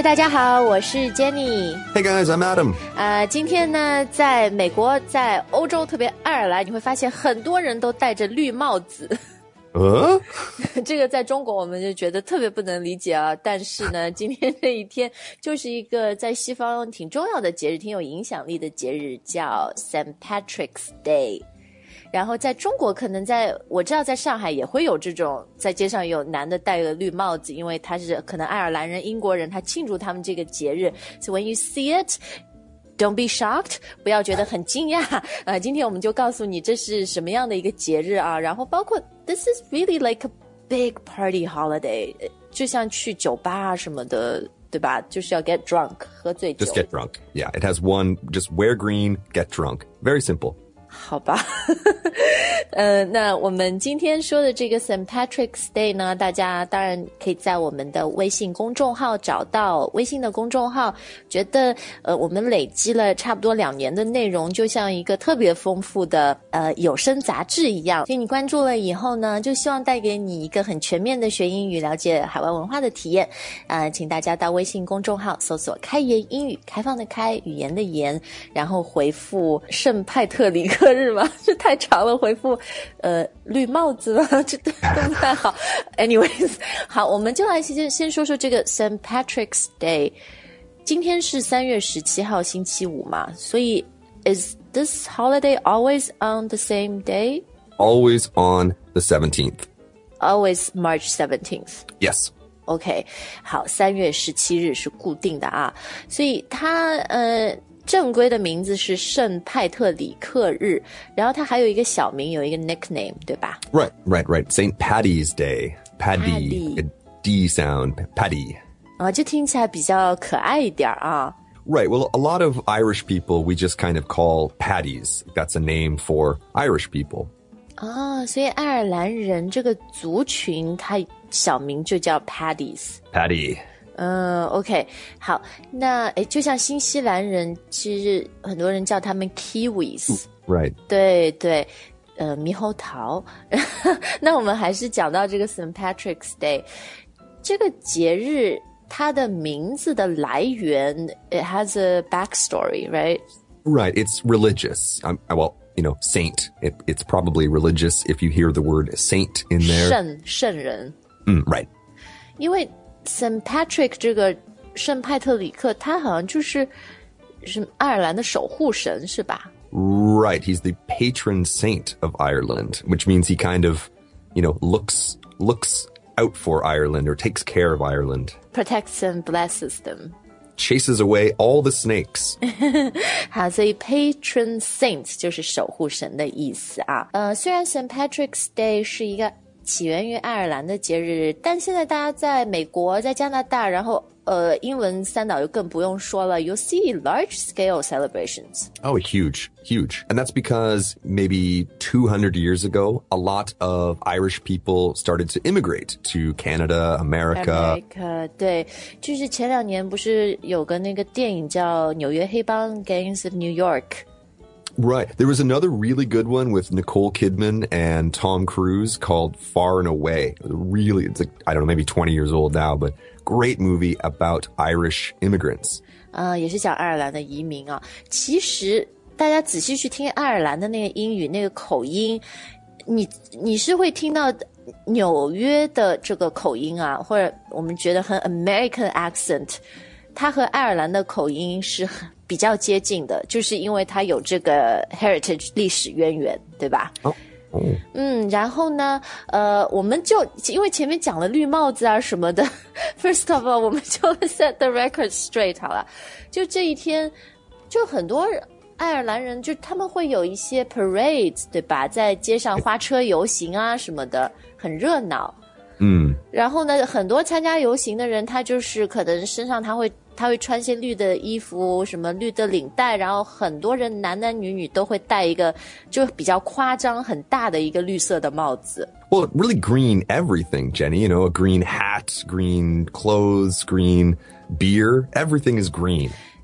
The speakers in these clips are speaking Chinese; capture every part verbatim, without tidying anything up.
嗨，大家好，我是 Jenny。 Hey guys, I'm Adam. 呃，今天呢，在美国，在欧洲，特别爱尔兰，你会发现很多人都戴着绿帽子。 呃、 这个在中国我们就觉得特别不能理解啊，但是呢，今天这一天就是一个在西方挺重要的节日，挺有影响力的节日，叫 Saint Patrick's Day。然后在中国可能在我知道在上海也会有这种在街上有男的戴个绿帽子，因为他是可能爱尔兰人英国人，他庆祝他们这个节日。 So when you see it don't be shocked， 不要觉得很惊讶。呃，今天我们就告诉你这是什么样的一个节日啊，然后包括 this is really like a big party holiday， 就像去酒吧啊什么的，对吧？就是要 get drunk， 喝醉酒。 Just get drunk. Yeah, it has one, just wear green, get drunk. Very simple. 好吧。呃，那我们今天说的这个 Saint Patrick's Day 呢，大家当然可以在我们的微信公众号找到，微信的公众号觉得呃我们累积了差不多两年的内容，就像一个特别丰富的呃有声杂志一样，所以你关注了以后呢，就希望带给你一个很全面的学英语、了解海外文化的体验。呃，请大家到微信公众号搜索开言英语，开放的开，语言的言，然后回复圣派特里克日吗？这太长了，回复呃绿帽子吗？这都不太好。Anyways， 好，我们就来先先说说这个 Saint Patrick's Day。今天是三月十七号星期五嘛，所以 is this holiday always on the same day? Always on the seventeenth. Always March seventeenth. Yes. OK， 好，三月十七日是固定的啊，所以它呃。正规的名字是圣派特里克日，然后它还有一个小名，有一个 nickname， 对吧？ Right, right, right. Saint Paddy's Day. Paddy. Paddy. A D sound. Paddy. 啊，这听起来比较可爱一点啊。 Right. Well, a lot of Irish people we just kind of call Paddies. That's a name for Irish people. 啊，所以爱尔兰人这个族群，它小名就叫 Paddies。 Paddy. 嗯 ，OK， 好，那诶，就像新西兰人，其实很多人叫他们 Kiwis。Right。对对，呃，猕猴桃。那我们还是讲到这个 Saint Patrick's Day 这个节日，它的名字的来源 ，it has a backstory, right? Right. It's religious. Um, well, you know, saint. It, it's probably religious if you hear the word saint in there. 圣圣人。 嗯 ，Right. 因为 Saint Patrick 这个圣派特里克，他好像就是是爱尔兰的守护神，是吧？ Right, he's the patron saint of Ireland, which means he kind of, you know, looks looks out for Ireland or takes care of Ireland. Protects and blesses them. Chases away all the snakes. 好，所以 patron saint 就是守护神的意思啊。呃，虽然 Saint Patrick's Day 是一个起源于爱尔兰的节日，但现在大家在美国，在加拿大，然后呃，英文三岛就更不用说了。You'll see large-scale celebrations. Oh, huge, huge. And that's because maybe two hundred years ago, a lot of Irish people started to immigrate to Canada, America. America, 对，就是前两年不是有个那个电影叫《纽约黑帮 Gangs of New York》。Right. There was another really good one with Nicole Kidman and Tom Cruise called Far and Away. Really, it's like, I don't know, maybe twenty years old now, but great movie about Irish immigrants. 啊、呃，也是讲爱尔兰的移民啊。其实大家仔细去听爱尔兰的那个英语那个口音，你你是会听到纽约的这个口音啊，或者我们觉得很 American accent， 它和爱尔兰的口音是很比较接近的，就是因为它有这个 heritage 历史渊源，对吧？ 哦。Oh. 嗯，然后呢，呃，我们就因为前面讲了绿帽子啊什么的 ，first of all， 我们就 set the record straight 好了。就这一天，就很多爱尔兰人，就他们会有一些 parades， 对吧？在街上花车游行啊什么的，很热闹。 嗯， 然后呢，很多参加游行的人，他就是可能身上他会他会穿些绿的衣服，什么绿的领带，然后很多人男男女女都会戴一个就比较夸张很大的一个绿色的帽子。 Well, really green everything, Jenny. You know, a green hat, green clothes, green beer. Everything is green.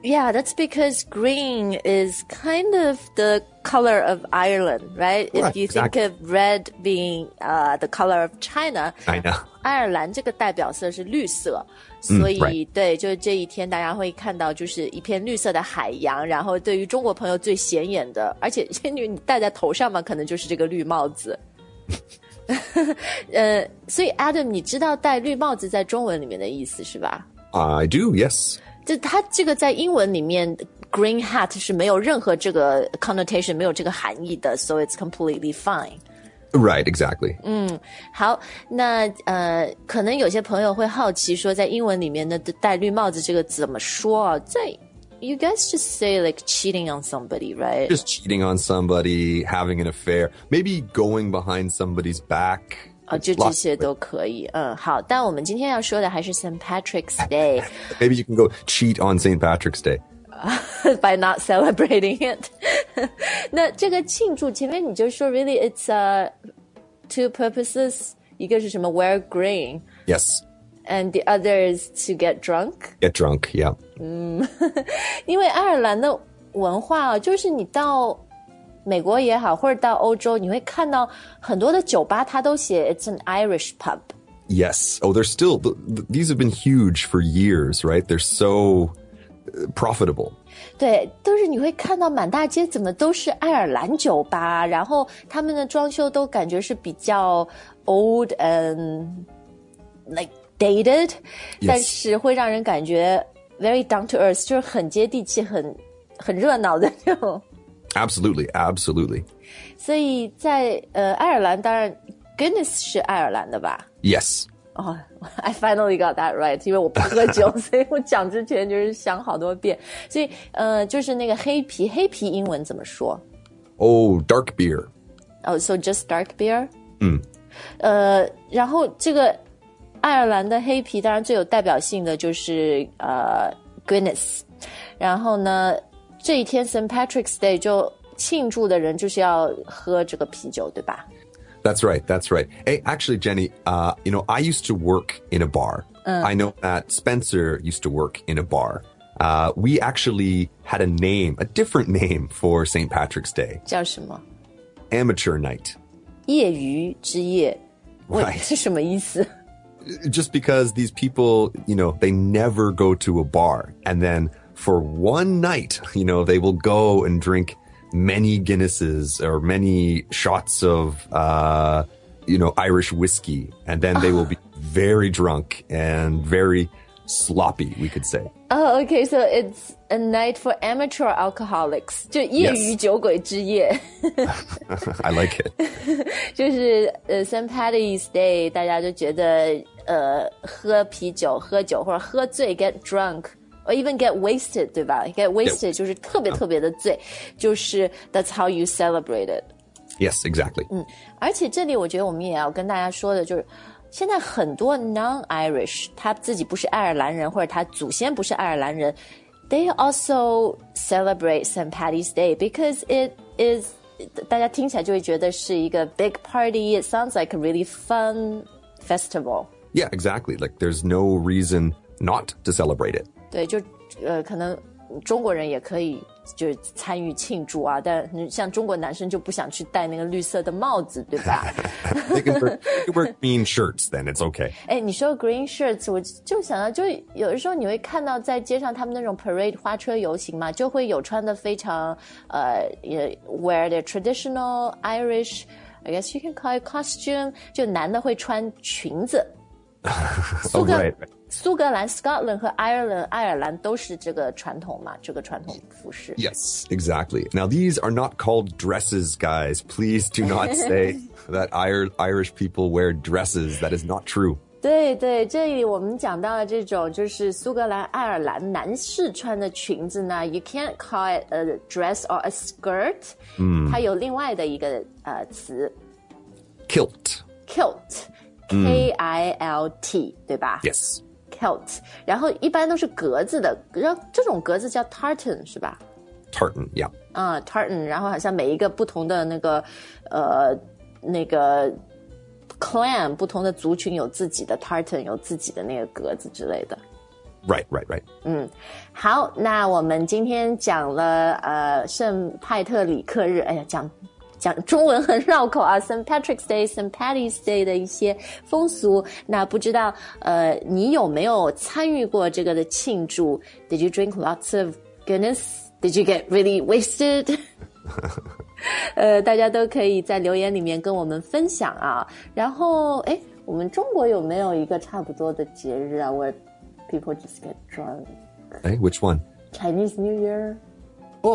Yeah, that's because green is kind of the color of Ireland, right? Right, If you exactly. think of red being uh, the color of China, I know. 爱尔兰这个代表色是绿色，所以、 嗯 right. 对，就是这一天大家会看到就是一片绿色的海洋，然后对于中国朋友最显眼的，而且你戴在头上嘛，可能就是这个绿帽子。呃，所以 Adam， 你知道戴绿帽子在中文里面的意思是吧？ I do, yes. 就它这个在英文里面 green hat 是没有任何这个 connotation 没有这个含义的 so it's completely fine. Right, exactly. 好，那呃，可能有些朋友会好奇说，在英文里面呢，戴绿帽子这个怎么说啊？在 you guys just say like cheating on somebody, right? Just cheating on somebody, having an affair, maybe going behind somebody's back. 啊、就这些都可以。嗯，好，但我们今天要说的还是 Saint Patrick's Day. Maybe you can go cheat on Saint Patrick's Day. By not celebrating it. 那这个庆祝前面你就说 really it's uh, two purposes. 一个是什么 wear green. Yes. And the other is to get drunk. Get drunk, yeah. 因为爱尔兰的文化啊，就是你到美国也好，或者到欧洲，你会看到很多的酒吧，它都写 it's an Irish pub. Yes. Oh, they're still, th- th- these have been huge for years, right? They're so uh, profitable. 对，都是你会看到满大街怎么都是爱尔兰酒吧，然后他们的装修都感觉是比较 old and like dated， 但是会让人感觉 very down to earth， 就是很接地气，很很热闹的那种。 Absolutely, absolutely. 所以在呃爱尔兰，当然 Guinness 是爱尔兰的吧？ Yes. 哦、oh, I finally got that right， 因为我不喝酒，所以我讲之前就是想好多遍。所以呃，就是那个黑啤，黑啤英文怎么说？ Oh, dark beer. Oh, so just dark beer? 嗯。 呃，然后这个爱尔兰的黑啤，当然最有代表性的就是呃 Guinness。然后呢，这一天 Saint Patrick's Day 就庆祝的人就是要喝这个啤酒，对吧？ That's right. That's right. Hey, actually, Jenny, uh, you know, I used to work in a bar. Uh. I know that Spencer used to work in a bar. Uh, we actually had a name, a different name for Saint Patrick's Day. 叫什么？ Amateur night. 业余之夜。 Right. 是什么意思？ Just because these people, you know, they never go to a bar. And then for one night, you know, they will go and drink many Guinnesses or many shots of, uh, you know, Irish whiskey. And then they will be very drunk and very sloppy, we could say. Oh, okay. So it's a night for amateur alcoholics. 就业余酒鬼之夜。 I like it. 就是呃 Saint Paddy's Day， 大家就觉得呃喝啤酒、喝酒或者喝醉 get drunk。Or even get wasted， 对吧 ？Get wasted 就是特别特别的醉，就是 that's how you celebrate it. Yes, exactly. 嗯，而且这里我觉得我们也要跟大家说的就是，现在很多 non-Irish， 他自己不是爱尔兰人，或者他祖先不是爱尔兰人 ，they also celebrate Saint Paddy's Day because it is， 大家听起来就会觉得是一个 big party. It sounds like a really fun festival. Yeah, exactly. Like there's no reason not to celebrate it. 对，就呃，可能中国人也可以就是参与庆祝啊，但像中国男生就不想去戴那个绿色的帽子，对吧？ They can wear, they can wear green shirts, then it's okay. 哎，你说 green shirts， 我就想到，就有的时候你会看到在街上他们那种 parade 花车游行嘛，就会有穿的非常呃，wear the traditional Irish，I guess you can call it costume， 就男的会穿裙子。苏格 oh, right. 苏格兰 Scotland 和 Ireland 爱尔兰都是这个传统嘛，这个传统服饰。 Yes, exactly. Now, these are not called dresses, guys. Please do not say that Irish people wear dresses. That is not true. 对对，这里我们讲到的这种就是苏格兰、爱尔兰男士穿的裙子呢 ，you can't call it a dress or a skirt， 嗯，它有另外的一个呃词 ，kilt，kilt，K I L T， 对吧 ？Yes。Kilt， 然后一般都是格子的，然后这种格子叫 tartan 是吧 ？Tartan， yeah。 啊 ，tartan， 然后好像每一个不同的那个呃那个 clan 不同的族群有自己的 tartan， 有自己的那个格子之类的。 Right, right, right. 嗯，好，那我们今天讲了呃圣派特里克日，哎呀，讲讲中文很绕口啊 ，Saint Patrick's Day、Saint Patty's Day 的一些风俗。那不知道呃你有没有参与过这个的庆祝 ？Did you drink lots of Guinness? Did you get really wasted? 呃，大家都可以在留言里面跟我们分享啊。然后，哎，我们中国有没有一个差不多的节日啊 ？Where people just get drunk? Hey, which one? Chinese New Year? Oh,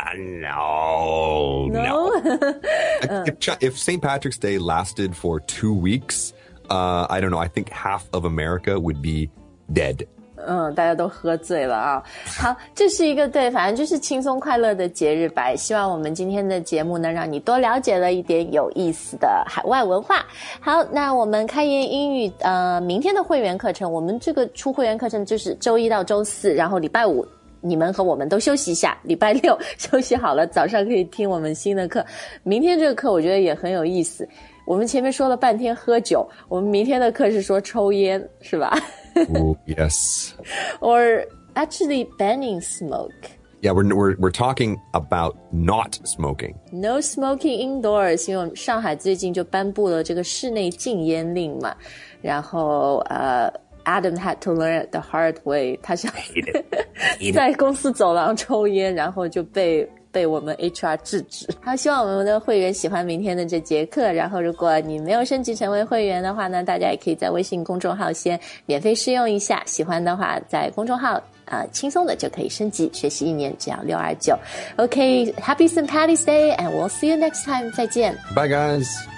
no, no. if, if Saint Patrick's Day lasted for two weeks, uh, I don't know. I think half of America would be dead. 嗯，大家都喝醉了啊。好，这是一个对，反正就是轻松快乐的节日吧。希望我们今天的节目能让你多了解了一点有意思的海外文化。好，那我们开言英语呃，明天的会员课程，我们这个出会员课程就是周一到周四，然后礼拜五你们和我们都休息一下，礼拜六休息好了，早上可以听我们新的课。明天这个课我觉得也很有意思。我们前面说了半天喝酒，我们明天的课是说抽烟，是吧 ？Oh, yes. Or actually banning smoke. Yeah, we're, we're, we're talking about not smoking. No smoking indoors. 因为上海最近就颁布了这个室内禁烟令嘛。然后呃、uh, Adam had to learn it the hard way. 他想在公司走廊抽烟，然后就被被我们 H R 制止。好，希望我们的会员喜欢明天的这节课。然后如果你没有升级成为会员的话呢，大家也可以在微信公众号先免费试用一下。喜欢的话，在公众号呃轻松的就可以升级，学习一年只要六二九。OK, Happy Saint Patty's Day, and we'll see you next time. 再见。 Bye, guys.